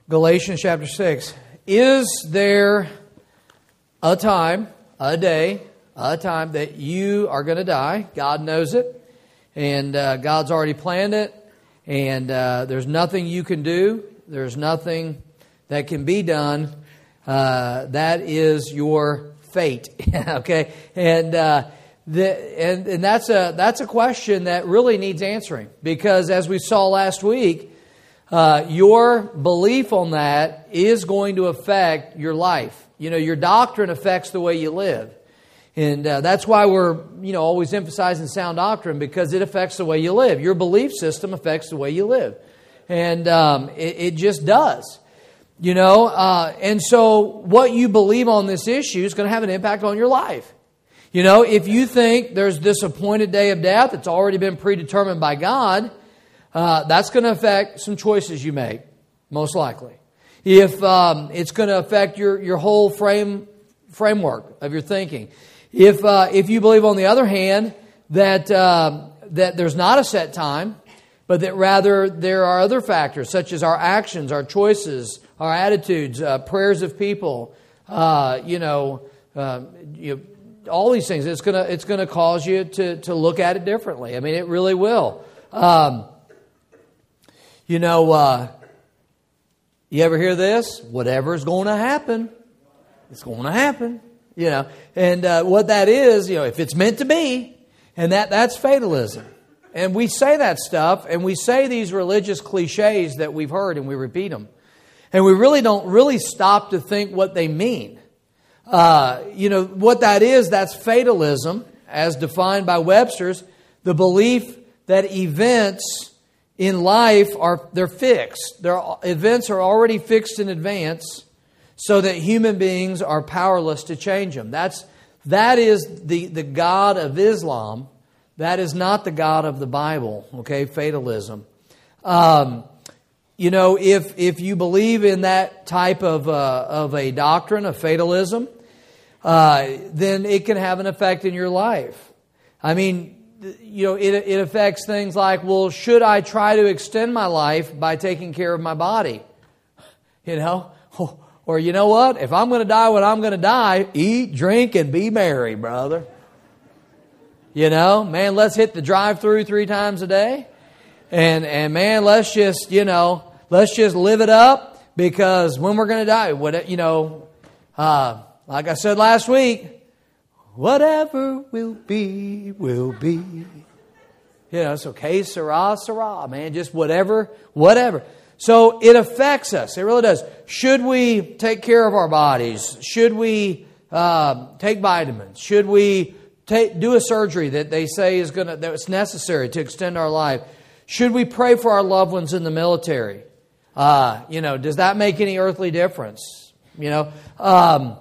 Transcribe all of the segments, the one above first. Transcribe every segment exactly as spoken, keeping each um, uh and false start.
Galatians chapter six. Is there a time, a day, a time that you are going to die? God knows it. And uh, God's already planned it. And uh, there's nothing you can do. There's nothing that can be done. Uh, that is your fate. Okay? And uh, the, and and that's a that's a question that really needs answering. Because as we saw last week, Uh, your belief on that is going to affect your life. You know, your doctrine affects the way you live. And uh, that's why we're, you know, always emphasizing sound doctrine, because it affects the way you live. Your belief system affects the way you live. And um, it, it just does. You know, uh, and so what you believe on this issue is going to have an impact on your life. You know, if you think there's this appointed day of death that's already been predetermined by God, Uh, that's going to affect some choices you make, most likely. If um, it's going to affect your, your whole frame framework of your thinking. If uh, if you believe, on the other hand, that uh, that there's not a set time, but that rather there are other factors such as our actions, our choices, our attitudes, uh, prayers of people, uh, you know, uh, you know, all these things, it's gonna it's gonna cause you to to look at it differently. I mean, it really will. Um, You know, uh, you ever hear this? Whatever's going to happen, it's going to happen. You know, and uh, what that is, you know, if it's meant to be, and that that's fatalism. And we say that stuff, and we say these religious cliches that we've heard, and we repeat them. And we really don't really stop to think what they mean. Uh, you know, what that is, that's fatalism, as defined by Webster's, the belief that events in life are they're fixed. Their events are already fixed in advance, so that human beings are powerless to change them. That's that is the, the God of Islam. That is not the God of the Bible. Okay, fatalism. Um, you know, if if you believe in that type of uh, of a doctrine of fatalism, uh, then it can have an effect in your life. I mean, you know, it, it affects things like, well, should I try to extend my life by taking care of my body? You know? Or you know what? If I'm going to die when I'm going to die, eat, drink, and be merry, brother. You know? Man, let's hit the drive-through three times a day. And, and man, let's just, you know, let's just live it up, because when we're going to die, what, you know, uh, like I said last week, whatever will be, will be. You know, it's okay, Sarah, Sarah, man, just whatever, whatever. So it affects us. It really does. Should we take care of our bodies? Should we uh, take vitamins? Should we take, do a surgery that they say is going to, that it's necessary to extend our life? Should we pray for our loved ones in the military? Uh, you know, does that make any earthly difference? You know, um,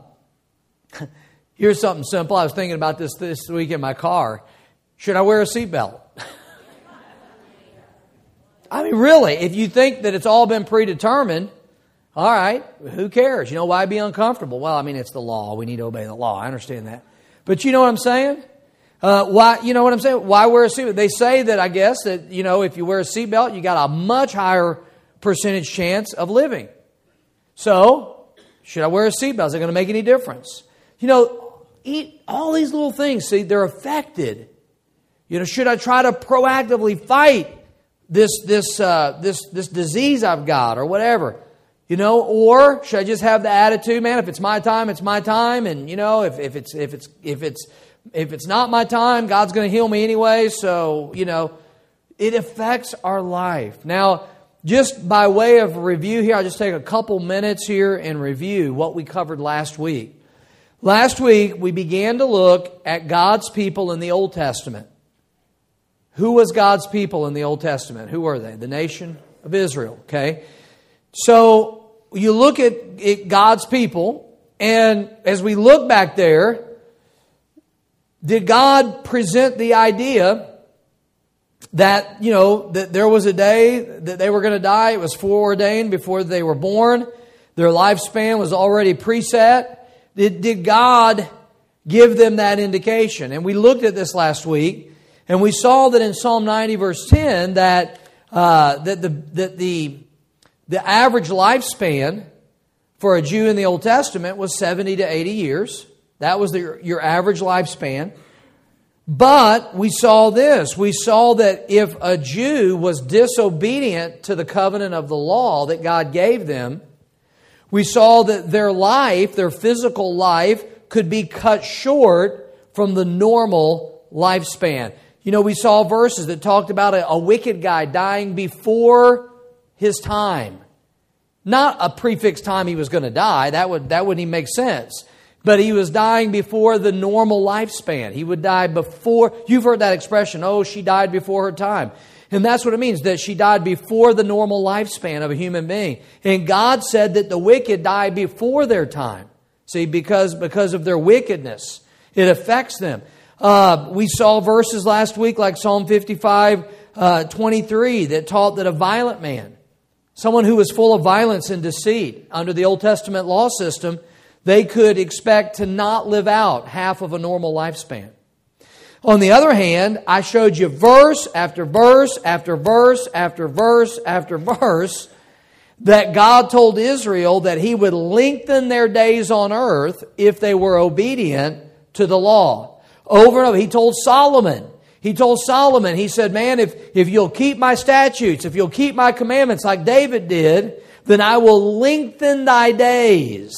here's something simple. I was thinking about this this week in my car. Should I wear a seatbelt? I mean, really, if you think that it's all been predetermined, all right, who cares? You know, why be uncomfortable? Well, I mean, it's the law. We need to obey the law. I understand that. But you know what I'm saying? Uh, why? You know what I'm saying? Why wear a seatbelt? They say that, I guess, that, you know, if you wear a seatbelt, you got a much higher percentage chance of living. So, should I wear a seatbelt? Is it going to make any difference? You know, eat all these little things. See, they're affected. You know, should I try to proactively fight this this uh, this this disease I've got, or whatever? You know, or should I just have the attitude, man, if it's my time, it's my time, and you know, if, if it's if it's if it's if it's not my time, God's going to heal me anyway. So, you know, it affects our life. Now, just by way of review here, I'll just take a couple minutes here and review what we covered last week. Last week, we began to look at God's people in the Old Testament. Who was God's people in the Old Testament? Who were they? The nation of Israel, okay? So, you look at it, God's people, and as we look back there, did God present the idea that, you know, that there was a day that they were going to die? It was foreordained before they were born. Their lifespan was already preset. Did, did God give them that indication? And we looked at this last week, and we saw that in Psalm ninety, verse ten, that uh, that the that the The average lifespan for a Jew in the Old Testament was seventy to eighty years. That was the, your average lifespan. But we saw this. We saw that if a Jew was disobedient to the covenant of the law that God gave them, we saw that their life, their physical life, could be cut short from the normal lifespan. You know, we saw verses that talked about a, a wicked guy dying before his time. Not a prefixed time he was going to die. That would that wouldn't even make sense. But he was dying before the normal lifespan. He would die before... You've heard that expression, oh, she died before her time. And that's what it means, that she died before the normal lifespan of a human being. And God said that the wicked die before their time. See, because, because of their wickedness. It affects them. Uh, we saw verses last week like Psalm fifty-five, uh, twenty-three that taught that a violent man, someone who was full of violence and deceit under the Old Testament law system, they could expect to not live out half of a normal lifespan. On the other hand, I showed you verse after verse after verse after verse after verse that God told Israel that He would lengthen their days on earth if they were obedient to the law. Over and over, He told Solomon, He told Solomon, He said, man, if, if you'll keep my statutes, if you'll keep my commandments like David did, then I will lengthen thy days.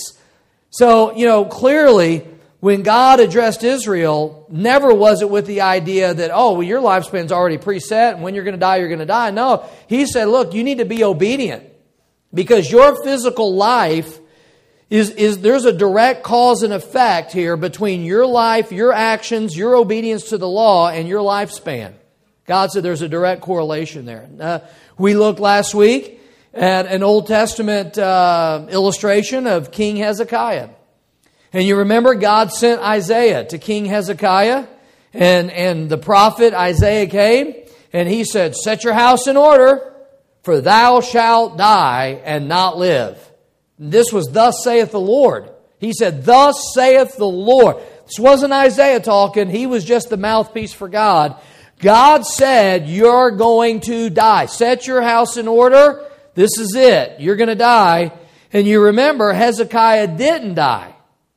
So, you know, clearly, when God addressed Israel, never was it with the idea that, oh, well, your lifespan's already preset, and when you're going to die, you're going to die. No, He said, look, you need to be obedient, because your physical life is, is there's a direct cause and effect here between your life, your actions, your obedience to the law, and your lifespan. God said there's a direct correlation there. Uh, we looked last week at an Old Testament uh, illustration of King Hezekiah. And you remember God sent Isaiah to King Hezekiah, and, and the prophet Isaiah came, and he said, set your house in order, for thou shalt die and not live. And this was thus saith the Lord. He said, thus saith the Lord. This wasn't Isaiah talking. He was just the mouthpiece for God. God said, you're going to die. Set your house in order. This is it. You're going to die. And you remember, Hezekiah didn't die.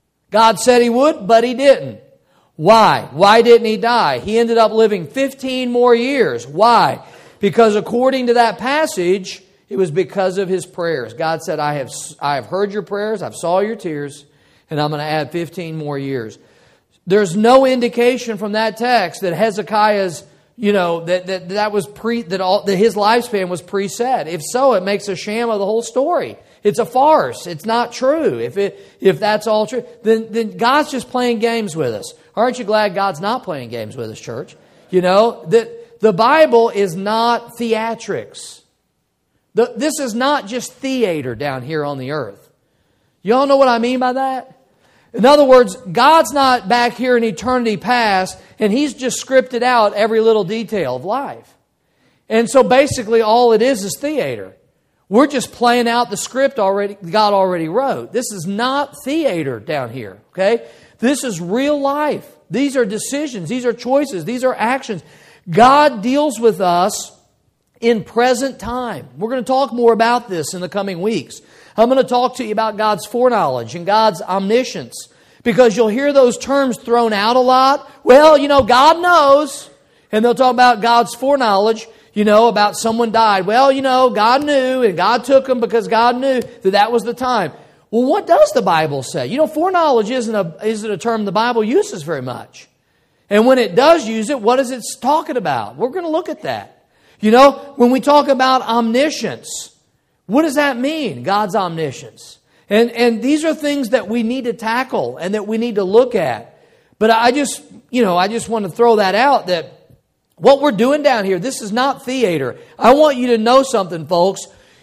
God said He would, but He didn't. Why? Why didn't he die? He ended up living fifteen more years. Why? Because according to that passage, it was because of his prayers. God said, I have, I have heard your prayers, I've saw your tears, and I'm going to add fifteen more years. There's no indication from that text that Hezekiah's, you know, that that, that was pre that all that his lifespan was preset. If so, it makes a sham of the whole story. It's a farce. It's not true. If it if that's all true, then then God's just playing games with us. Aren't you glad God's not playing games with us, church? You know, that the Bible is not theatrics. The, this is not just theater down here on the earth. You all know what I mean by that? In other words, God's not back here in eternity past, and He's just scripted out every little detail of life. And so basically all it is is theater. We're just playing out the script already God already wrote. This is not theater down here, okay? This is real life. These are decisions. These are choices. These are actions. God deals with us in present time. We're going to talk more about this in the coming weeks. I'm going to talk to you about God's foreknowledge and God's omniscience, because you'll hear those terms thrown out a lot. Well, you know, God knows. And they'll talk about God's foreknowledge, you know, about someone died. Well, you know, God knew, and God took them because God knew that that was the time. Well, what does the Bible say? You know, foreknowledge isn't a, isn't a term the Bible uses very much. And when it does use it, what is it talking about? We're going to look at that. You know, when we talk about omniscience, what does that mean? God's omniscience. And, and these are things that we need to tackle and that we need to look at. But I just, you know, I just want to throw that out, that what we're doing down here, this is not theater. I want you to know something, folks.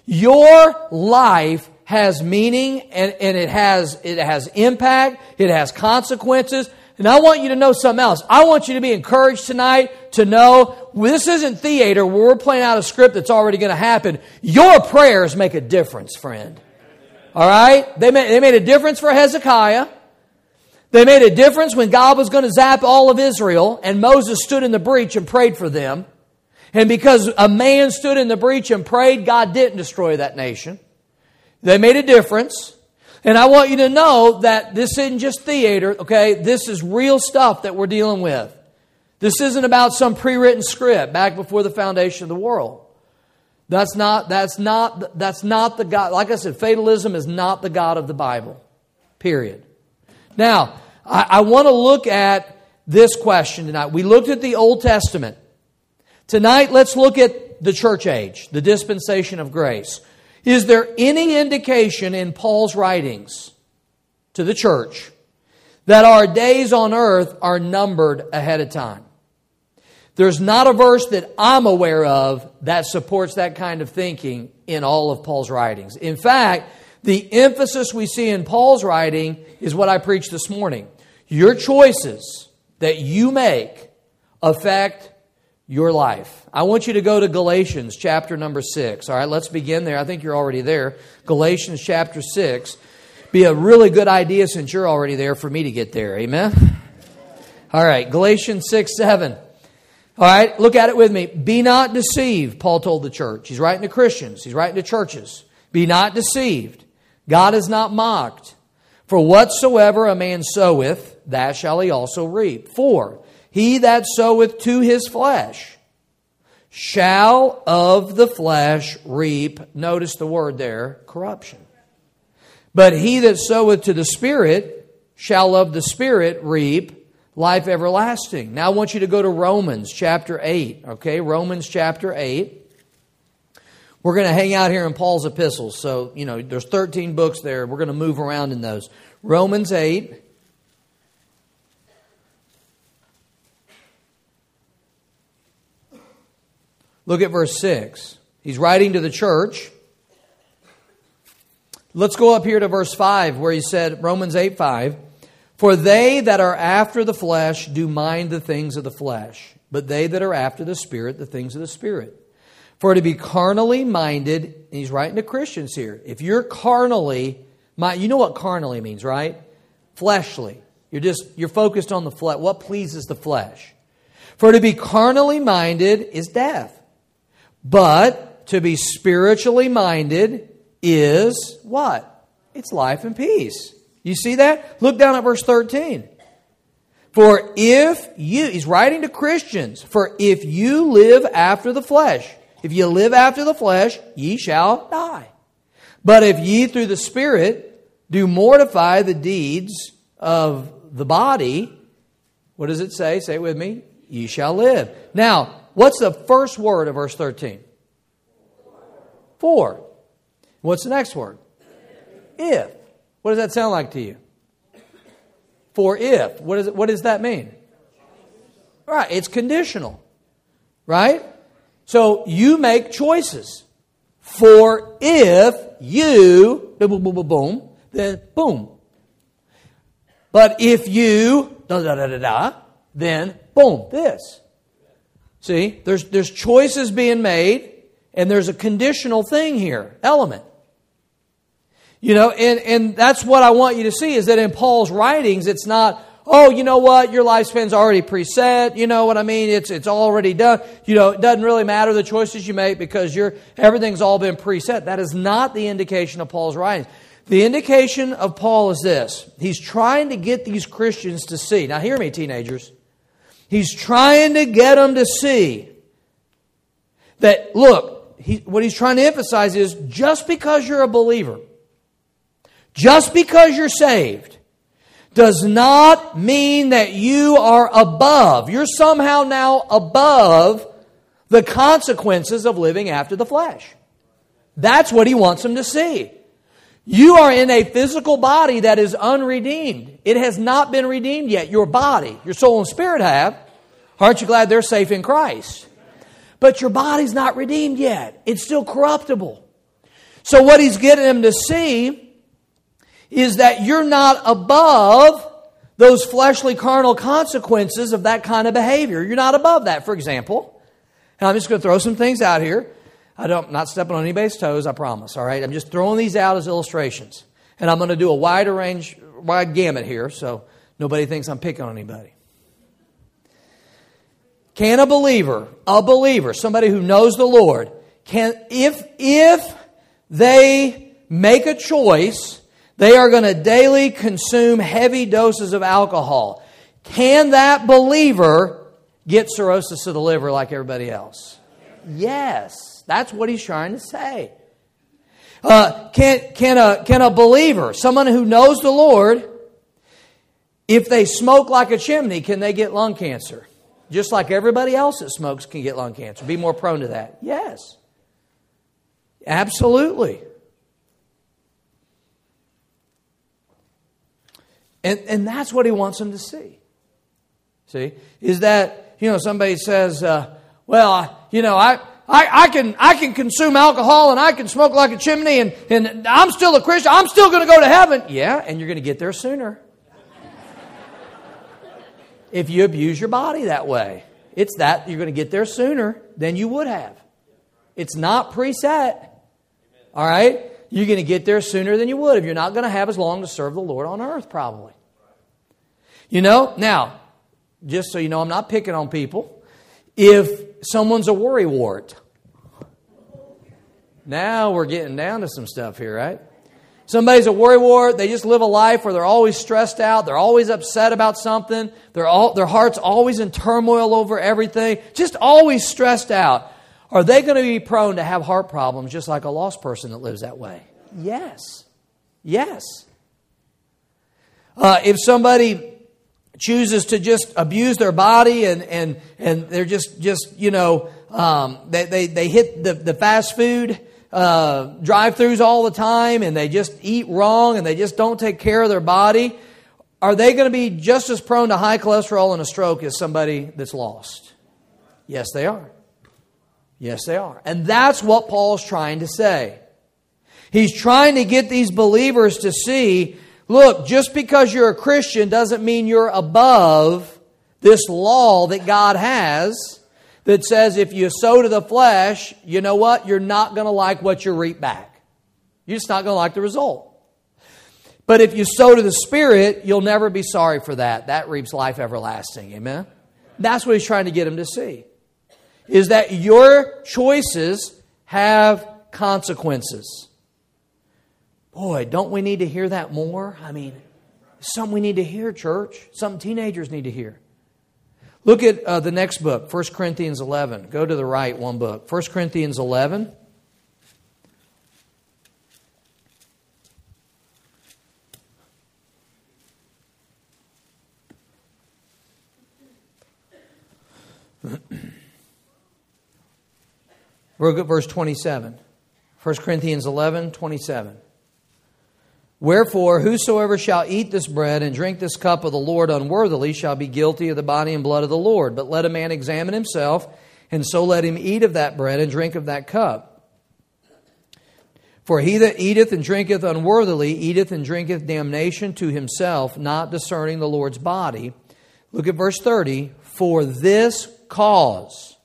Your life has meaning, and, and it has it has impact, it has consequences. And I want you to know something else. I want you to be encouraged tonight to know this isn't theater where we're playing out a script that's already going to happen. Your prayers make a difference, friend. All right? They made, they made a difference for Hezekiah. They made a difference when God was going to zap all of Israel, and Moses stood in the breach and prayed for them. And because a man stood in the breach and prayed, God didn't destroy that nation. They made a difference. And I want you to know that this isn't just theater, okay? This is real stuff that we're dealing with. This isn't about some pre-written script back before the foundation of the world. That's not, that's not, that's not the God. Like I said, fatalism is not the God of the Bible. Period. Now, I, I want to look at this question tonight. We looked at the Old Testament. Tonight, let's look at the church age, the dispensation of grace. Is there any indication in Paul's writings to the church that our days on earth are numbered ahead of time? There's not a verse that I'm aware of that supports that kind of thinking in all of Paul's writings. In fact, the emphasis we see in Paul's writing is what I preached this morning. Your choices that you make affect your life. I want you to go to Galatians chapter number six. All right, let's begin there. I think you're already there. Galatians chapter six. Be a really good idea since you're already there for me to get there. Amen? All right, Galatians six, seven. All right, look at it with me. Be not deceived, Paul told the church. He's writing to Christians. He's writing to churches. Be not deceived. God is not mocked. For whatsoever a man soweth, that shall he also reap. For he that soweth to his flesh shall of the flesh reap, notice the word there, corruption. But he that soweth to the Spirit shall of the Spirit reap life everlasting. Now I want you to go to Romans chapter eight. Okay, Romans chapter eight. We're going to hang out here in Paul's epistles. So, you know, there's thirteen books there. We're going to move around in those. Romans eight. Look at verse six. He's writing to the church. Let's go up here to verse five where he said, Romans eight, five. For they that are after the flesh do mind the things of the flesh, but they that are after the Spirit, the things of the Spirit. For to be carnally minded, and he's writing to Christians here. If you're carnally, you know what carnally means, right? Fleshly. You're just, you're focused on the flesh. What pleases the flesh? For to be carnally minded is death. But to be spiritually minded is what? It's life and peace. You see that? Look down at verse thirteen. For if you, he's writing to Christians, for if you live after the flesh, if you live after the flesh, ye shall die. But if ye through the Spirit do mortify the deeds of the body, what does it say? Say it with me. Ye shall live. Now, what's the first word of verse thirteen? For. What's the next word? If. What does that sound like to you? For if. What does it, what does that mean? Right, it's conditional. Right? So you make choices. For if you, boom, boom, boom, boom, boom, then boom. But if you, da da da da da, then boom, this. See, there's there's choices being made, and there's a conditional thing here, element. You know, and, and that's what I want you to see, is that in Paul's writings, it's not, oh, you know what, your lifespan's already preset, you know what I mean, it's it's already done. You know, it doesn't really matter the choices you make because you're everything's all been preset. That is not the indication of Paul's writings. The indication of Paul is this. He's trying to get these Christians to see. Now hear me, teenagers. He's trying to get them to see that, look, he, what he's trying to emphasize is just because you're a believer, just because you're saved, does not mean that you are above. You're somehow now above the consequences of living after the flesh. That's what he wants them to see. You are in a physical body that is unredeemed. It has not been redeemed yet. Your body, your soul and spirit have. Aren't you glad they're safe in Christ? But your body's not redeemed yet. It's still corruptible. So what he's getting them to see is that you're not above those fleshly carnal consequences of that kind of behavior. You're not above that. For example, and I'm just going to throw some things out here. I don't, I'm not stepping on anybody's toes, I promise. All right, I'm just throwing these out as illustrations. And I'm going to do a wide range, wide gamut here, so nobody thinks I'm picking on anybody. Can a believer, a believer, somebody who knows the Lord, can if if they make a choice, they are going to daily consume heavy doses of alcohol. Can that believer get cirrhosis of the liver like everybody else? Yes. That's what he's trying to say. Uh, can, can, a, can a believer, someone who knows the Lord, if they smoke like a chimney, can they get lung cancer? Just like everybody else that smokes can get lung cancer. Be more prone to that. Yes. Absolutely. And, and that's what he wants them to see. See? Is that, you know, somebody says, uh, well, you know, I... I, I can I can consume alcohol and I can smoke like a chimney and, and I'm still a Christian. I'm still going to go to heaven. Yeah, and you're going to get there sooner. If you abuse your body that way. It's that you're going to get there sooner than you would have. It's not preset. All right? You're going to get there sooner than you would if you're not going to have as long to serve the Lord on earth probably. You know, now, just so you know, I'm not picking on people. If someone's a worrywart, now we're getting down to some stuff here, right? Somebody's a worrywart. They just live a life where they're always stressed out. They're always upset about something. They're all, their heart's always in turmoil over everything. Just always stressed out. Are they going to be prone to have heart problems just like a lost person that lives that way? Yes. Yes. Uh, if somebody chooses to just abuse their body and and and they're just just you know um, they they they hit the the fast food uh, drive-throughs all the time and they just eat wrong and they just don't take care of their body, are they going to be just as prone to high cholesterol and a stroke as somebody that's lost? Yes, they are. Yes, they are. And that's what Paul's trying to say. He's trying to get these believers to see, look, just because you're a Christian doesn't mean you're above this law that God has that says if you sow to the flesh, you know what? You're not going to like what you reap back. You're just not going to like the result. But if you sow to the Spirit, you'll never be sorry for that. That reaps life everlasting. Amen? That's what he's trying to get them to see. Is that your choices have consequences. Boy, don't we need to hear that more? I mean, it's something we need to hear, church. Something teenagers need to hear. Look at uh, the next book, First Corinthians eleven. Go to the right one book. First Corinthians eleven. Look at verse twenty-seven. First Corinthians eleven, twenty-seven. Wherefore, whosoever shall eat this bread and drink this cup of the Lord unworthily shall be guilty of the body and blood of the Lord. But let a man examine himself, and so let him eat of that bread and drink of that cup. For he that eateth and drinketh unworthily eateth and drinketh damnation to himself, not discerning the Lord's body. Look at verse thirty. For this cause.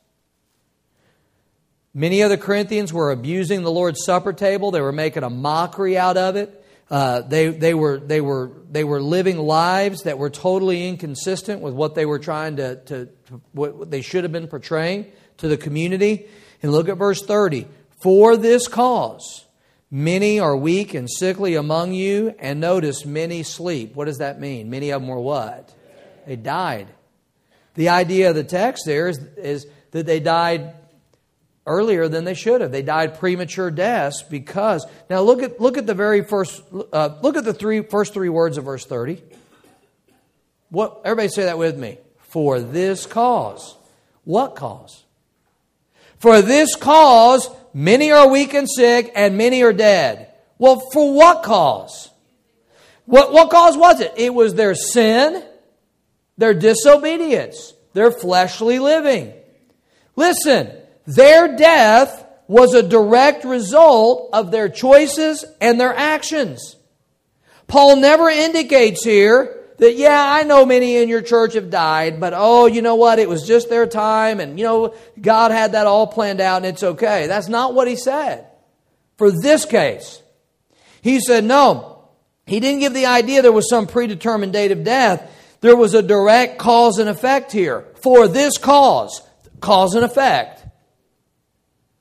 Many of the Corinthians were abusing the Lord's Supper table. They were making a mockery out of it. Uh, they they were they were they were living lives that were totally inconsistent with what they were trying to, to, to what they should have been portraying to the community. And look at verse thirty. For this cause, many are weak and sickly among you, and notice many sleep. What does that mean? Many of them were what? They died. The idea of the text there is, is that they died earlier than they should have. They died premature deaths because... Now look at look at the very first... Uh, look at the three first three words of verse thirty. What? Everybody say that with me. For this cause. What cause? For this cause, many are weak and sick, and many are dead. Well, for what cause? What, what cause was it? It was their sin, their disobedience, their fleshly living. Listen, their death was a direct result of their choices and their actions. Paul never indicates here that, yeah, I know many in your church have died, but oh, you know what? It was just their time, and you know, God had that all planned out, and it's okay. That's not what he said. For this case, he said, no, he didn't give the idea there was some predetermined date of death. There was a direct cause and effect here. For this cause, cause and effect.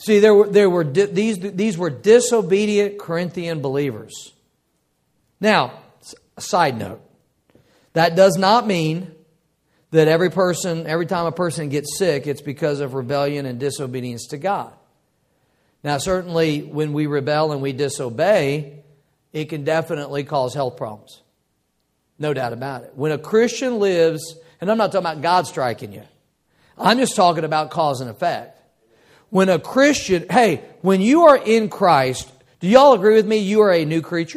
See, there were, there were di- these, these were disobedient Corinthian believers. Now, a side note, that does not mean that every person, every time a person gets sick, it's because of rebellion and disobedience to God. Now, certainly when we rebel and we disobey, it can definitely cause health problems. No doubt about it. When a Christian lives, and I'm not talking about God striking you, I'm just talking about cause and effect. When a Christian, hey, when you are in Christ, do y'all agree with me you are a new creature?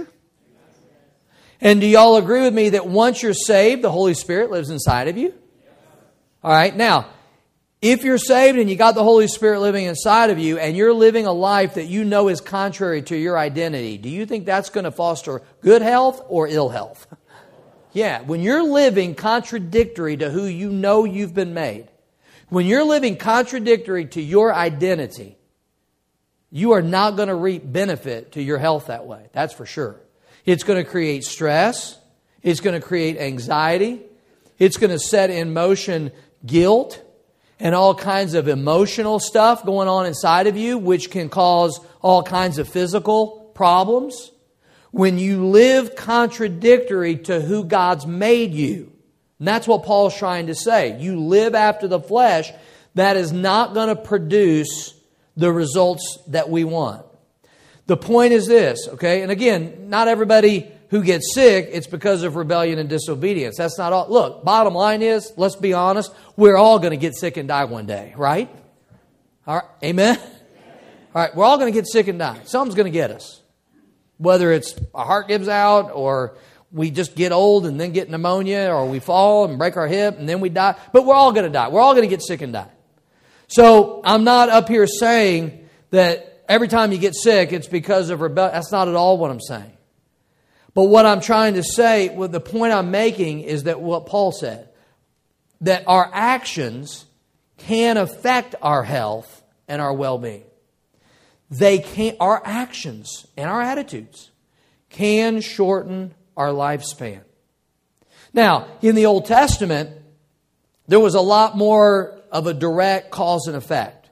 And do y'all agree with me that once you're saved, the Holy Spirit lives inside of you? All right, now, if you're saved and you got the Holy Spirit living inside of you and you're living a life that you know is contrary to your identity, do you think that's going to foster good health or ill health? Yeah, when you're living contradictory to who you know you've been made, when you're living contradictory to your identity, you are not going to reap benefit to your health that way. That's for sure. It's going to create stress. It's going to create anxiety. It's going to set in motion guilt and all kinds of emotional stuff going on inside of you, which can cause all kinds of physical problems. When you live contradictory to who God's made you. And that's what Paul's trying to say. You live after the flesh, that is not going to produce the results that we want. The point is this, okay? And again, not everybody who gets sick, it's because of rebellion and disobedience. That's not all. Look, bottom line is, let's be honest, we're all going to get sick and die one day, right? All right, amen? All right, we're all going to get sick and die. Something's going to get us. Whether it's our heart gives out, or we just get old and then get pneumonia, or we fall and break our hip and then we die. But we're all going to die. We're all going to get sick and die. So I'm not up here saying that every time you get sick, it's because of rebellion. That's not at all what I'm saying. But what I'm trying to say, well, the point I'm making is that what Paul said, that our actions can affect our health and our well-being. They can, our actions and our attitudes can shorten our lifespan. Now, in the Old Testament, there was a lot more of a direct cause and effect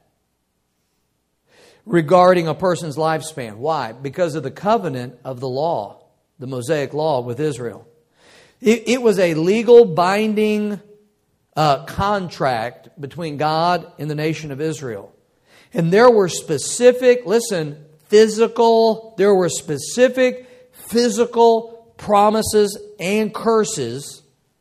regarding a person's lifespan. Why? Because of the covenant of the law, the Mosaic law with Israel. It, it was a legal binding uh, contract between God and the nation of Israel. And there were specific, listen, physical, there were specific physical promises and curses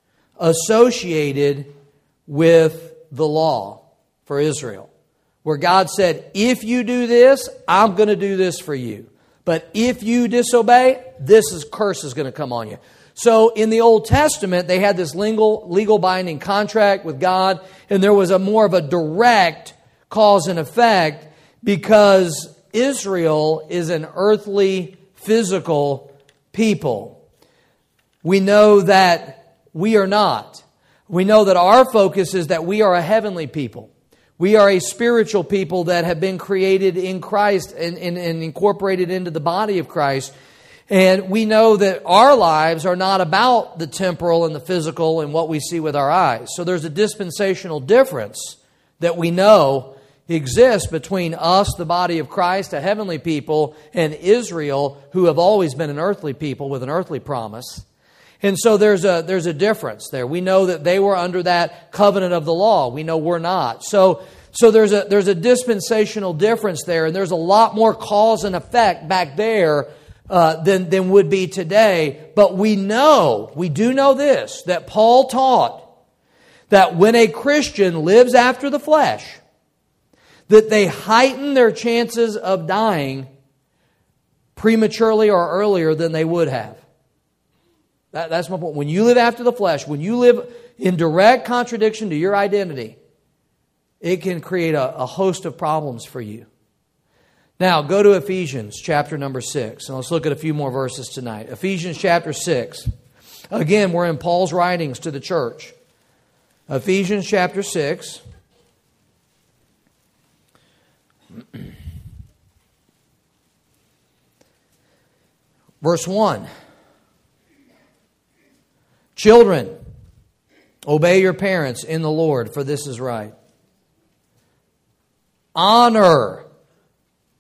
associated with the law for Israel. Where God said, if you do this, I'm going to do this for you. But if you disobey, this is curse is going to come on you. So in the Old Testament, they had this legal, legal binding contract with God, and there was a more of a direct cause and effect because Israel is an earthly, physical people. We know that we are not. We know that our focus is that we are a heavenly people. We are a spiritual people that have been created in Christ and, and, and incorporated into the body of Christ. And we know that our lives are not about the temporal and the physical and what we see with our eyes. So there's a dispensational difference that we know exists between us, the body of Christ, a heavenly people, and Israel, who have always been an earthly people with an earthly promise. And so there's a there's a difference there. We know that they were under that covenant of the law. We know we're not. So so there's a there's a dispensational difference there, and there's a lot more cause and effect back there uh, than than would be today. But we know, we do know this, that Paul taught that when a Christian lives after the flesh, that they heighten their chances of dying prematurely or earlier than they would have. That, that's my point. When you live after the flesh, when you live in direct contradiction to your identity, it can create a, a host of problems for you. Now, go to Ephesians chapter number six, and let's look at a few more verses tonight. Ephesians chapter six. Again, we're in Paul's writings to the church. Ephesians chapter six. Verse one. Children, obey your parents in the Lord, for this is right. Honor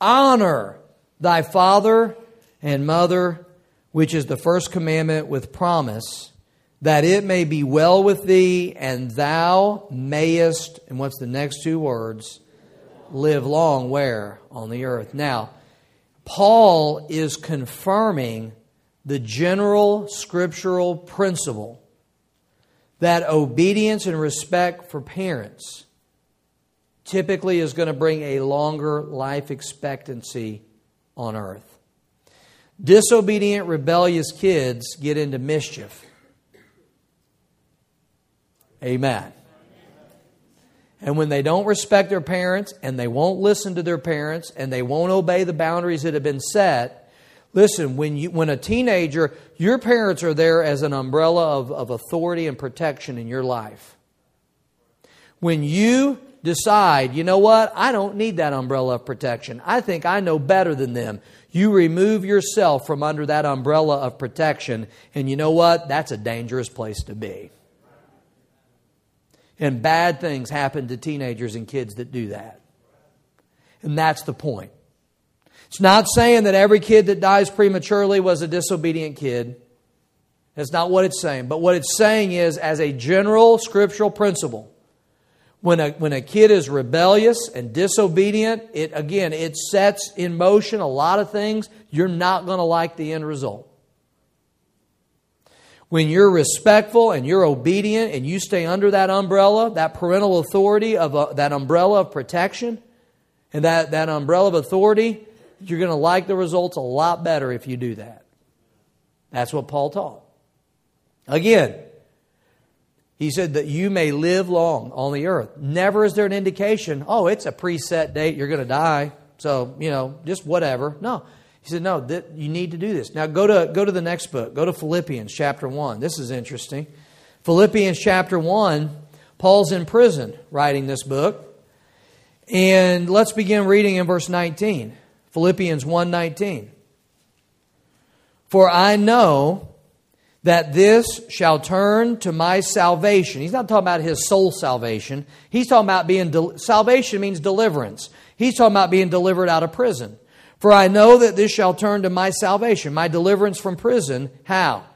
honor thy father and mother, which is the first commandment with promise, that it may be well with thee, and thou mayest," and what's the next two words? "Live long." Where? On the earth. Now, Paul is confirming the general scriptural principle that obedience and respect for parents typically is going to bring a longer life expectancy on earth. Disobedient, rebellious kids get into mischief. Amen. And when they don't respect their parents, and they won't listen to their parents, and they won't obey the boundaries that have been set, listen, when you when a teenager, your parents are there as an umbrella of, of authority and protection in your life. When you decide, you know what, I don't need that umbrella of protection. I think I know better than them. You remove yourself from under that umbrella of protection, and you know what? That's a dangerous place to be. And bad things happen to teenagers and kids that do that. And that's the point. It's not saying that every kid that dies prematurely was a disobedient kid. That's not what it's saying. But what it's saying is, as a general scriptural principle, when a, when a kid is rebellious and disobedient, it again, it sets in motion a lot of things. You're not going to like the end result. When you're respectful and you're obedient and you stay under that umbrella, that parental authority of a, that umbrella of protection and that, that umbrella of authority, you're going to like the results a lot better if you do that. That's what Paul taught. Again, he said that you may live long on the earth. Never is there an indication, oh, it's a preset date, you're going to die, so, you know, just whatever. No. He said, no, th- you need to do this. Now go to go to the next book. Go to Philippians chapter one. This is interesting. Philippians chapter one, Paul's in prison writing this book. And let's begin reading in verse nineteen. Philippians one nineteen. "For I know that this shall turn to my salvation." He's not talking about his soul salvation. He's talking about being... Del- salvation means deliverance. He's talking about being delivered out of prison. "For I know that this shall turn to my salvation," my deliverance from prison. How?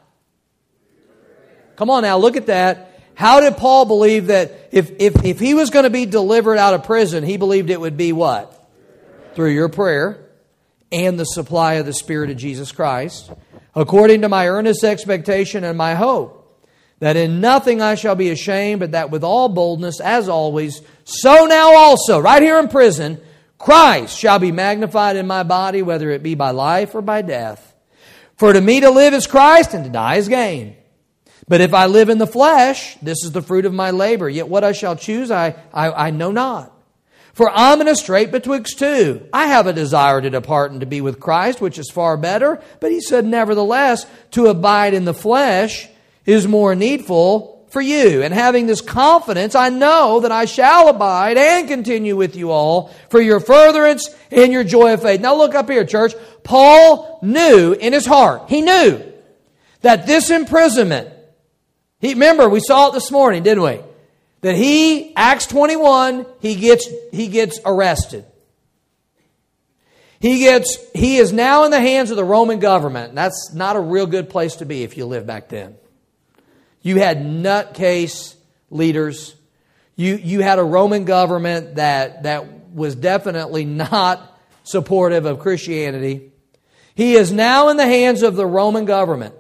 Come on now, look at that. How did Paul believe that if, if, if he was going to be delivered out of prison, he believed it would be what? Through your prayer and the supply of the Spirit of Jesus Christ, "according to my earnest expectation and my hope, that in nothing I shall be ashamed, but that with all boldness, as always, so now also," right here in prison, "Christ shall be magnified in my body, whether it be by life or by death. For to me to live is Christ, and to die is gain. But if I live in the flesh, this is the fruit of my labor. Yet what I shall choose, I, I, I know not. For I'm in a strait betwixt two. I have a desire to depart and to be with Christ, which is far better. But he said, nevertheless, to abide in the flesh is more needful for you. And having this confidence, I know that I shall abide and continue with you all for your furtherance and your joy of faith." Now look up here, church. Paul knew in his heart, he knew that this imprisonment, he, remember, we saw it this morning, didn't we? That he, Acts twenty-one, he gets, he gets arrested. He gets, he is now in the hands of the Roman government. And that's not a real good place to be if you lived back then. You had nutcase leaders. You, you had a Roman government that, that was definitely not supportive of Christianity. He is now in the hands of the Roman government.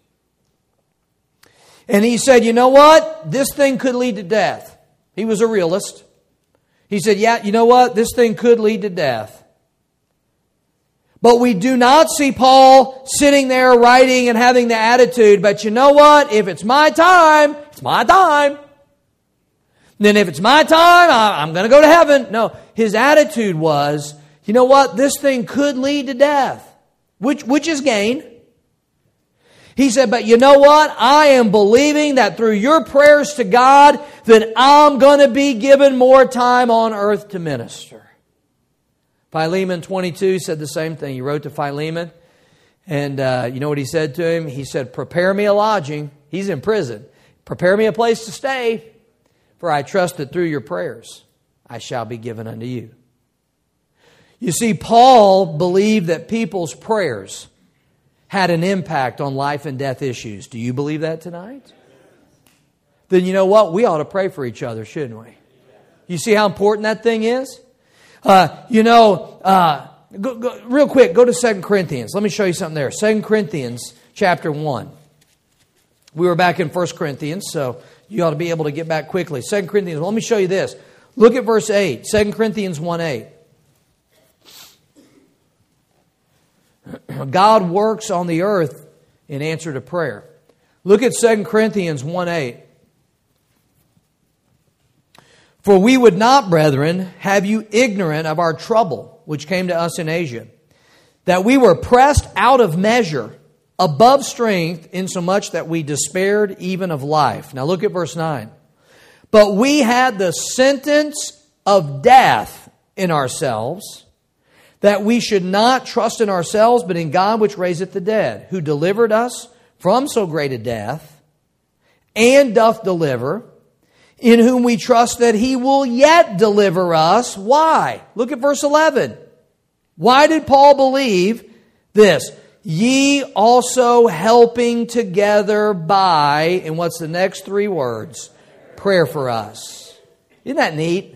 And he said, you know what? This thing could lead to death. He was a realist. He said, yeah, you know what? This thing could lead to death. But we do not see Paul sitting there writing and having the attitude, but you know what? If it's my time, it's my time. Then if it's my time, I'm going to go to heaven. No, his attitude was, you know what? This thing could lead to death, which, which is gain. He said, but you know what? I am believing that through your prayers to God, that I'm going to be given more time on earth to minister. Philemon twenty-two said the same thing. He wrote to Philemon. And uh, you know what he said to him? He said, prepare me a lodging. He's in prison. Prepare me a place to stay. For I trust that through your prayers, I shall be given unto you. You see, Paul believed that people's prayers had an impact on life and death issues. Do you believe that tonight? Then you know what? We ought to pray for each other, shouldn't we? You see how important that thing is? Uh, you know, uh, go, go, real quick, go to Second Corinthians. Let me show you something there. Second Corinthians chapter one. We were back in First Corinthians, so you ought to be able to get back quickly. Second Corinthians, well, let me show you this. Look at verse eight. Second Corinthians one eight. God works on the earth in answer to prayer. Look at Second Corinthians one eight. For we would not, brethren, have you ignorant of our trouble, which came to us in Asia, that we were pressed out of measure, above strength, insomuch that we despaired even of life. Now look at verse nine. But we had the sentence of death in ourselves, that we should not trust in ourselves, but in God which raiseth the dead, who delivered us from so great a death, and doth deliver, in whom we trust that He will yet deliver us. Why? Look at verse eleven. Why did Paul believe this? Ye also helping together by, and what's the next three words? Prayer for us. Isn't that neat?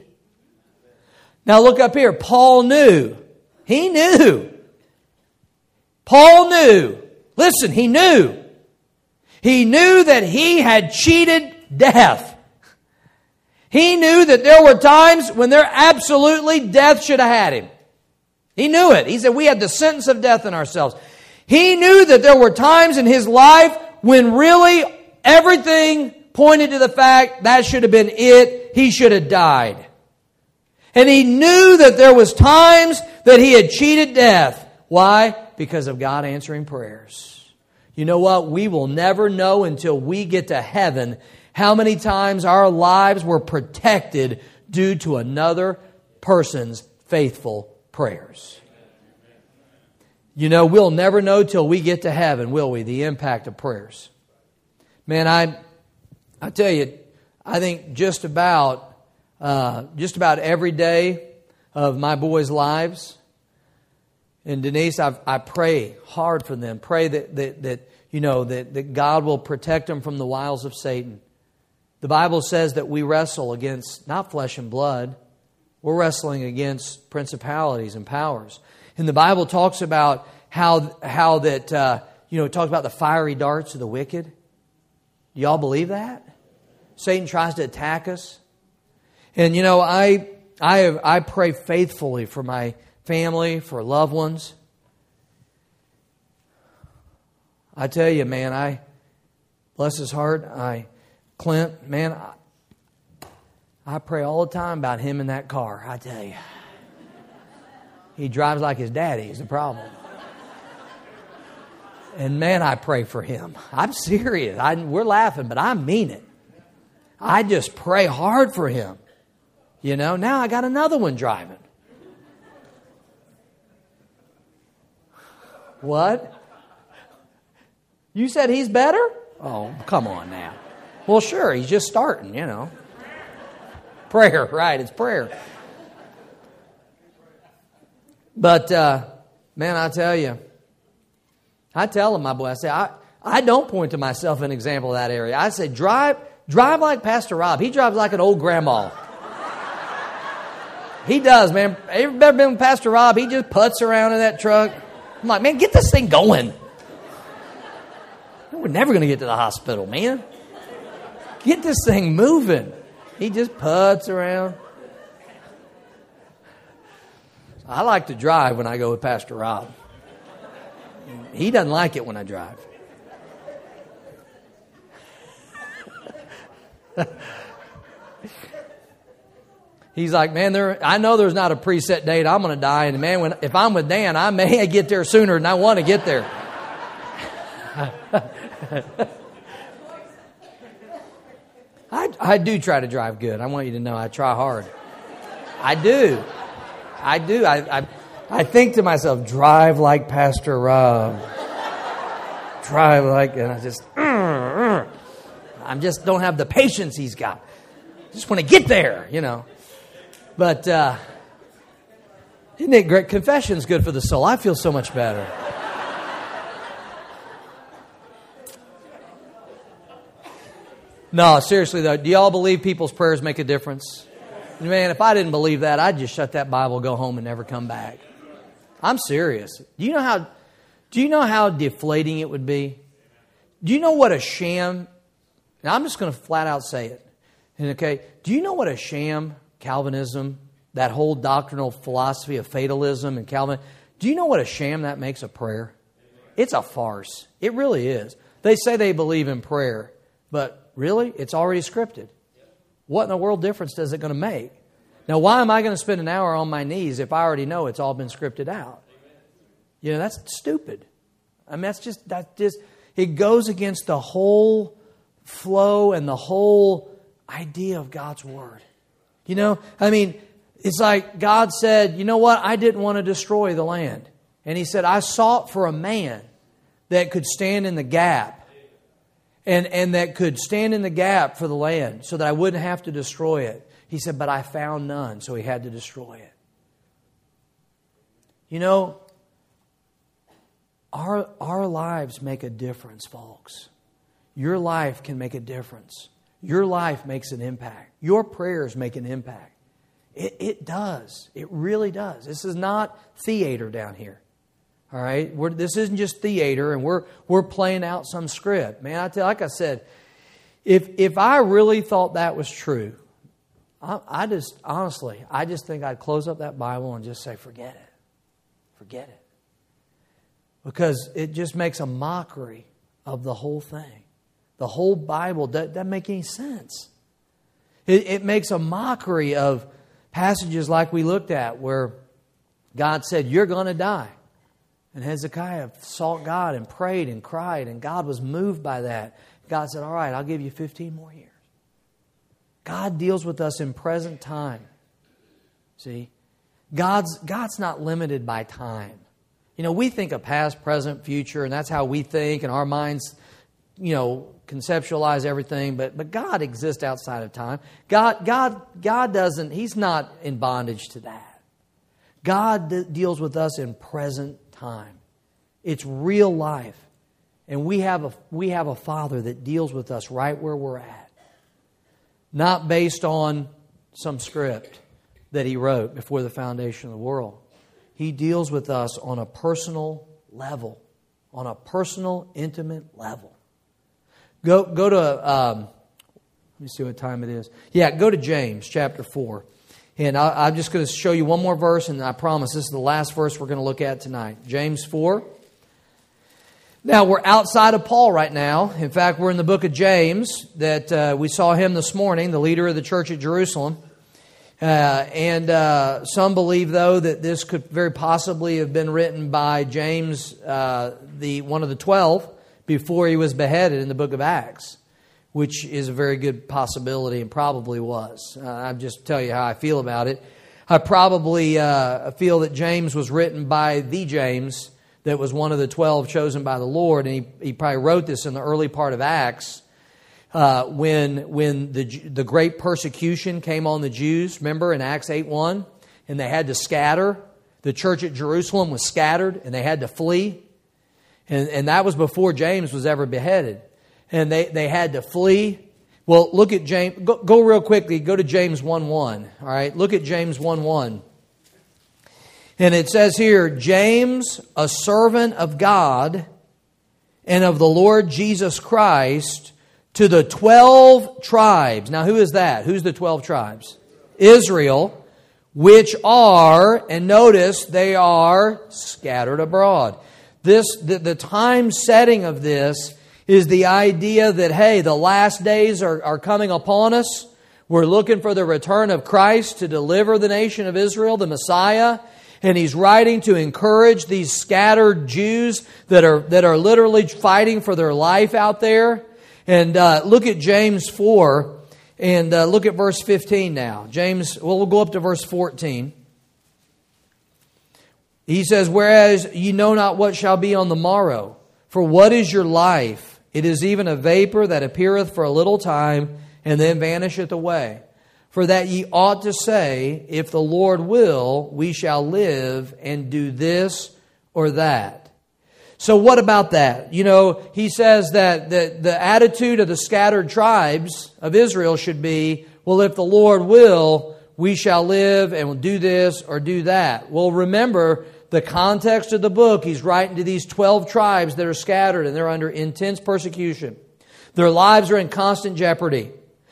Now look up here. Paul knew. He knew. Paul knew. Listen, he knew. He knew that he had cheated death. He knew that there were times when there absolutely death should have had him. He knew it. He said, we had the sentence of death in ourselves. He knew that there were times in his life when really everything pointed to the fact that should have been it. He should have died. And he knew that there was times that he had cheated death. Why? Because of God answering prayers. You know what? We will never know until we get to heaven how many times our lives were protected due to another person's faithful prayers. You know, we'll never know till we get to heaven, will we? The impact of prayers. Man, I, I tell you, I think just about, uh, just about every day of my boys' lives, and Denise, I, I pray hard for them. Pray that that, that you know that, that God will protect them from the wiles of Satan. The Bible says that we wrestle against not flesh and blood. We're wrestling against principalities and powers. And the Bible talks about how how that uh, you know it talks about the fiery darts of the wicked. Do y'all believe that? Satan tries to attack us, and you know I I have, I pray faithfully for my family, for loved ones. I tell you, man, I bless his heart. I Clint, man, I, I pray all the time about him in that car. I tell you, he drives like his daddy is the problem. And man, I pray for him. I'm serious. I, we're laughing, but I mean it. I just pray hard for him. You know, now I got another one driving. What? You said he's better? Oh, come on now. Well, sure, he's just starting, you know. Prayer, right, it's prayer. But, uh, man, I tell you, I tell him, my boy, I say, I, I don't point to myself an example of that area. I say, drive, drive like Pastor Rob. He drives like an old grandma. He does, man. Ever been with Pastor Rob? He just putts around in that truck. I'm like, man, get this thing going. We're never going to get to the hospital, man. Get this thing moving. He just putts around. I like to drive when I go with Pastor Rob. He doesn't like it when I drive. He's like, man, there. I know there's not a preset date I'm going to die. And man, when, if I'm with Dan, I may get there sooner than I want to get there. I, I do try to drive good. I want you to know I try hard. I do. I do. I, I, I think to myself, drive like Pastor Rob. Drive like, and I just, uh, uh, I just don't have the patience he's got. Just want to get there, you know. But, uh, Isn't it great? Confession's good for the soul. I feel so much better. No, seriously though, do y'all believe people's prayers make a difference? Man, if I didn't believe that, I'd just shut that Bible, go home, and never come back. I'm serious. Do you know how? Do you know how deflating it would be? Do you know what a sham? And I'm just going to flat out say it. And okay, do you know what a sham Calvinism, that whole doctrinal philosophy of fatalism and Calvin? Do you know what a sham that makes a prayer? It's a farce. It really is. They say they believe in prayer, but really, it's already scripted. What in the world difference is it going to make? Now, why am I going to spend an hour on my knees if I already know it's all been scripted out? You know, that's stupid. I mean, that's just, that just, it goes against the whole flow and the whole idea of God's Word. You know, I mean, it's like God said, you know what? I didn't want to destroy the land. And He said, I sought for a man that could stand in the gap. And, and that could stand in the gap for the land so that I wouldn't have to destroy it. He said, but I found none, so He had to destroy it. You know, our, our lives make a difference, folks. Your life can make a difference. Your life makes an impact. Your prayers make an impact. It, it does. It really does. This is not theater down here. All right, we're, this isn't just theater, and we're we're playing out some script, man. I tell, like I said, if if I really thought that was true, I, I just honestly, I just think I'd close up that Bible and just say, forget it, forget it, because it just makes a mockery of the whole thing. The whole Bible doesn't, doesn't make any sense. It, it makes a mockery of passages like we looked at, where God said, "You're going to die." And Hezekiah sought God and prayed and cried, and God was moved by that. God said, all right, I'll give you fifteen more years. God deals with us in present time. See? God's, God's not limited by time. You know, we think of past, present, future, and that's how we think, and our minds, you know, conceptualize everything, but but God exists outside of time. God, God, God doesn't, He's not in bondage to that. God d- deals with us in present time. It's real life. And we have a we have a Father that deals with us right where we're at. Not based on some script that He wrote before the foundation of the world. He deals with us on a personal level. On a personal, intimate level. Go go to um, let me see what time it is. Yeah, go to James chapter four. And I, I'm just going to show you one more verse, and I promise this is the last verse we're going to look at tonight. James four. Now, we're outside of Paul right now. In fact, we're in the book of James that uh, we saw him this morning, the leader of the church at Jerusalem. Uh, and uh, some believe, though, that this could very possibly have been written by James, uh, the one of the twelve, before he was beheaded in the book of Acts, which is a very good possibility and probably was. Uh, I'll just tell you how I feel about it. I probably uh, feel that James was written by the James that was one of the twelve chosen by the Lord, and he, he probably wrote this in the early part of Acts uh, when when the the great persecution came on the Jews. Remember in Acts eight one, and they had to scatter. The church at Jerusalem was scattered, and they had to flee, and and that was before James was ever beheaded. And they, they had to flee. Well, look at James. Go, go real quickly. Go to James one one. All right. Look at James one one. And it says here, James, a servant of God and of the Lord Jesus Christ, to the twelve tribes. Now, who is that? Who's the twelve tribes? Israel, which are, and notice, they are scattered abroad. This, the, the time setting of this is the idea that, hey, the last days are, are coming upon us. We're looking for the return of Christ to deliver the nation of Israel, the Messiah. And he's writing to encourage these scattered Jews that are that are literally fighting for their life out there. And uh, look at James four and uh, look at verse fifteen now. James, well, we'll go up to verse fourteen. He says, whereas ye know not what shall be on the morrow, for what is your life? It is even a vapor that appeareth for a little time and then vanisheth away. For that ye ought to say, if the Lord will, we shall live and do this or that. So what about that? You know, he says that the, the attitude of the scattered tribes of Israel should be, well, if the Lord will, we shall live and we'll do this or do that. Well, remember the context of the book. He's writing to these twelve tribes that are scattered and they're under intense persecution. Their lives are in constant jeopardy.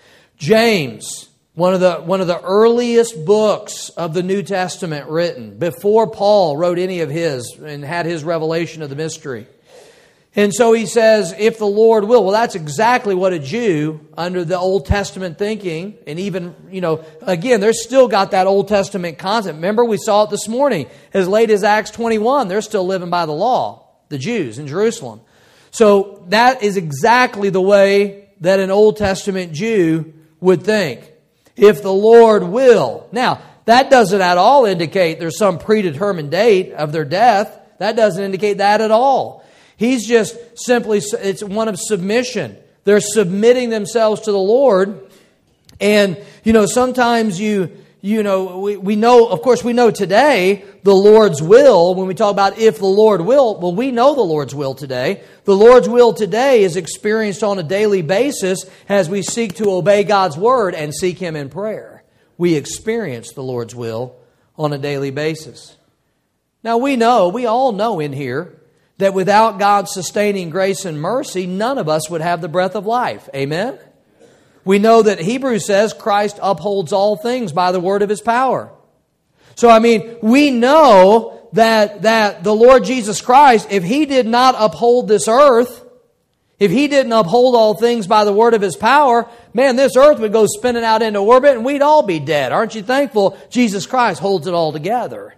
James, one of the one of the earliest books of the New Testament written, before Paul wrote any of his and had his revelation of the mystery. And so he says, if the Lord will. Well, that's exactly what a Jew under the Old Testament thinking, and even, you know, again, they're still got that Old Testament concept. Remember, we saw it this morning. As late as Acts twenty-one, they're still living by the law, the Jews in Jerusalem. So that is exactly the way that an Old Testament Jew would think. If the Lord will. Now, that doesn't at all indicate there's some predetermined date of their death. That doesn't indicate that at all. He's just simply, it's one of submission. They're submitting themselves to the Lord. And, you know, sometimes you, you know, we, we know, of course, we know today the Lord's will. When we talk about if the Lord will, well, we know the Lord's will today. The Lord's will today is experienced on a daily basis as we seek to obey God's Word and seek Him in prayer. We experience the Lord's will on a daily basis. Now, we know, we all know in here, that without God's sustaining grace and mercy, none of us would have the breath of life. Amen? We know that Hebrews says Christ upholds all things by the word of His power. So, I mean, we know that, that the Lord Jesus Christ, if He did not uphold this earth, if He didn't uphold all things by the word of His power, man, this earth would go spinning out into orbit and we'd all be dead. Aren't you thankful Jesus Christ holds it all together?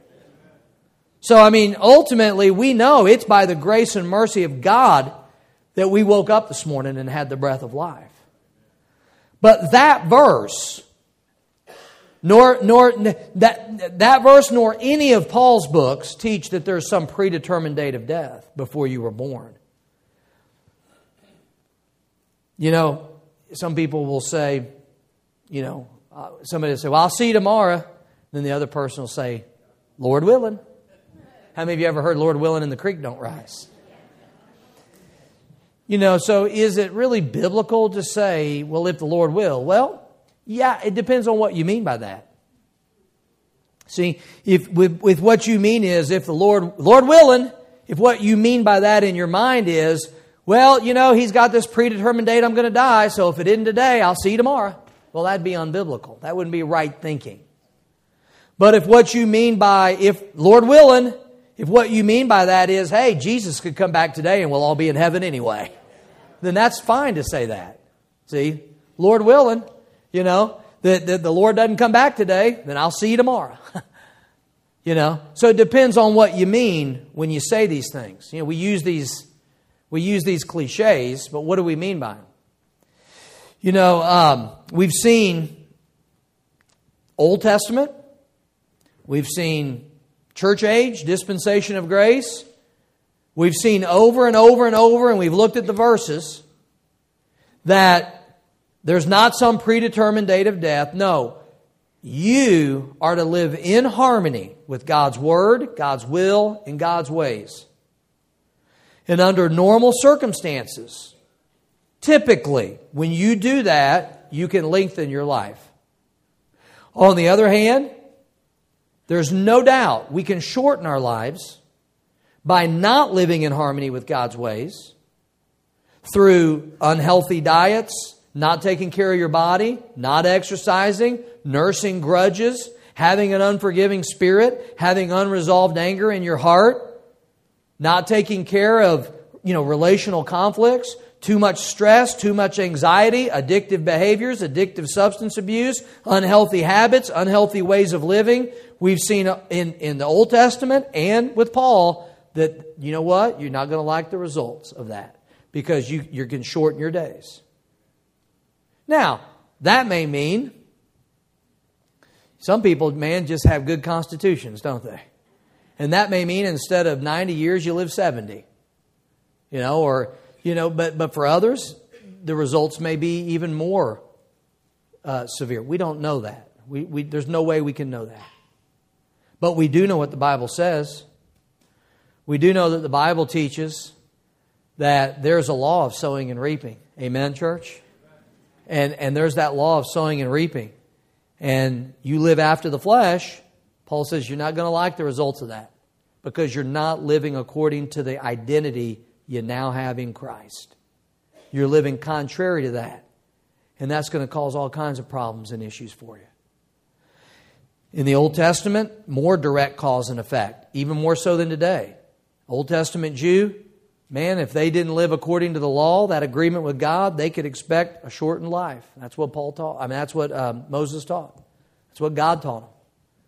So, I mean, ultimately, we know it's by the grace and mercy of God that we woke up this morning and had the breath of life. But that verse, nor nor that that verse, nor any of Paul's books teach that there's some predetermined date of death before you were born. You know, some people will say, you know, uh, somebody will say, "Well, I'll see you tomorrow." Then the other person will say, "Lord willing." How many of you ever heard "Lord willing" and the creek don't rise? You know, so is it really biblical to say, well, if the Lord will? Well, yeah, it depends on what you mean by that. See, if with, with what you mean is, if the Lord, Lord willing, if what you mean by that in your mind is, well, you know, He's got this predetermined date I'm going to die, so if it isn't today, I'll see you tomorrow. Well, that'd be unbiblical. That wouldn't be right thinking. But if what you mean by, if Lord willing, if what you mean by that is, hey, Jesus could come back today and we'll all be in heaven anyway, then that's fine to say that. See, Lord willing, you know, that the, the Lord doesn't come back today, then I'll see you tomorrow. You know, so it depends on what you mean when you say these things. You know, we use these, we use these cliches, but what do we mean by them? You know, um, we've seen Old Testament, we've seen church age, dispensation of grace. We've seen over and over and over, and we've looked at the verses, that there's not some predetermined date of death. No, you are to live in harmony with God's Word, God's will, and God's ways. And under normal circumstances, typically, when you do that, you can lengthen your life. On the other hand, there's no doubt we can shorten our lives by not living in harmony with God's ways, through unhealthy diets, not taking care of your body, not exercising, nursing grudges, having an unforgiving spirit, having unresolved anger in your heart, not taking care of, you know, relational conflicts, too much stress, too much anxiety, addictive behaviors, addictive substance abuse, unhealthy habits, unhealthy ways of living. We've seen in, in the Old Testament and with Paul that, you know what, you're not going to like the results of that because you, you can shorten your days. Now, that may mean some people, man, just have good constitutions, don't they? And that may mean instead of ninety years, you live seventy. You know, or, you know, but, but for others, the results may be even more uh, severe. We don't know that. We, we, there's no way we can know that. But we do know what the Bible says. We do know that the Bible teaches that there's a law of sowing and reaping. Amen, church? And, and there's that law of sowing and reaping. And you live after the flesh, Paul says you're not going to like the results of that because you're not living according to the identity you now have in Christ. You're living contrary to that. And that's going to cause all kinds of problems and issues for you. In the Old Testament, more direct cause and effect, even more so than today. Old Testament Jew, man, if they didn't live according to the law, that agreement with God, they could expect a shortened life. That's what Paul taught. I mean, that's what um, Moses taught. That's what God taught him.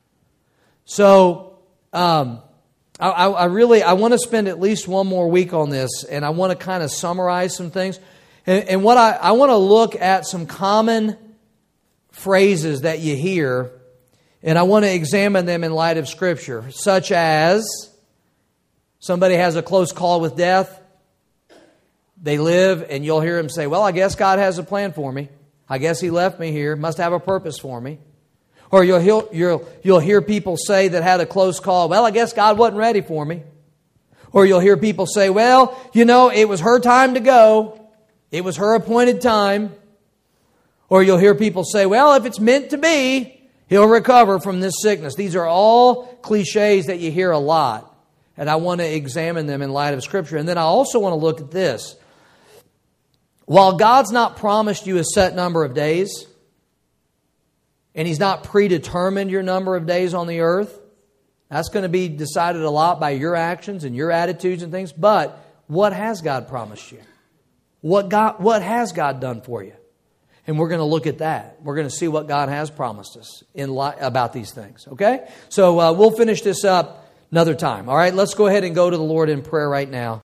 So, um, I, I really, I want to spend at least one more week on this, and I want to kind of summarize some things. And, and what I, I want to look at some common phrases that you hear, and I want to examine them in light of Scripture, such as somebody has a close call with death. They live, and you'll hear them say, well, I guess God has a plan for me. I guess He left me here. Must have a purpose for me. Or you'll, you'll, you'll hear people say that had a close call, well, I guess God wasn't ready for me. Or you'll hear people say, well, you know, it was her time to go. It was her appointed time. Or you'll hear people say, well, if it's meant to be, he'll recover from this sickness. These are all cliches that you hear a lot. And I want to examine them in light of Scripture. And then I also want to look at this. While God's not promised you a set number of days, and He's not predetermined your number of days on the earth, that's going to be decided a lot by your actions and your attitudes and things. But what has God promised you? What God, what has God done for you? And we're going to look at that. We're going to see what God has promised us in li- about these things. Okay? So uh, we'll finish this up another time. All right, let's go ahead and go to the Lord in prayer right now.